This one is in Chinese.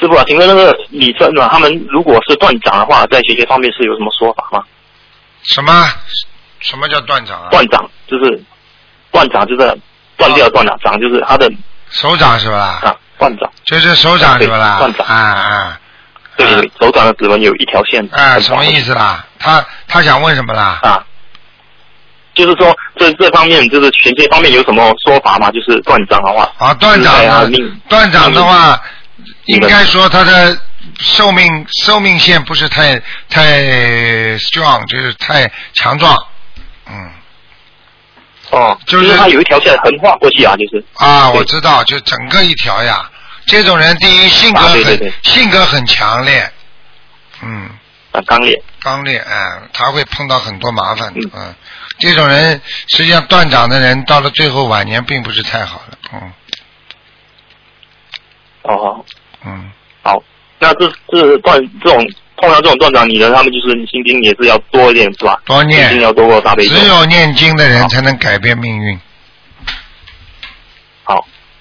师傅啊，请问那个李生啊，他们如果是断掌的话，在学习方面是有什么说法吗？ 什么叫断掌啊？ 断掌就是断掉断了，掌就是他的手掌是吧？ 啊，断掌就是手掌是吧啦？ 断掌啊。 对，手掌的指纹有一条线。 什么意思啦？他想问什么啦？ 啊，就是说这方面就是玄学方面有什么说法吗？就是断掌的话。 啊，断掌的话，应该说他的寿命线不是太 strong， 就是太强壮。 哦，就是他有一条线横划过去啊，就是。啊， 我知道，就整个一条呀。这种人第一性格很强烈，刚烈，他会碰到很多麻烦，这种人实际上断掌的人到了最后晚年并不是太好了， 好，那这种碰到这种断掌，你的他们就是心经也是要多一点是吧？ 多念， 心经要多过大悲咒。 只有念经的人才能改变命运。 好。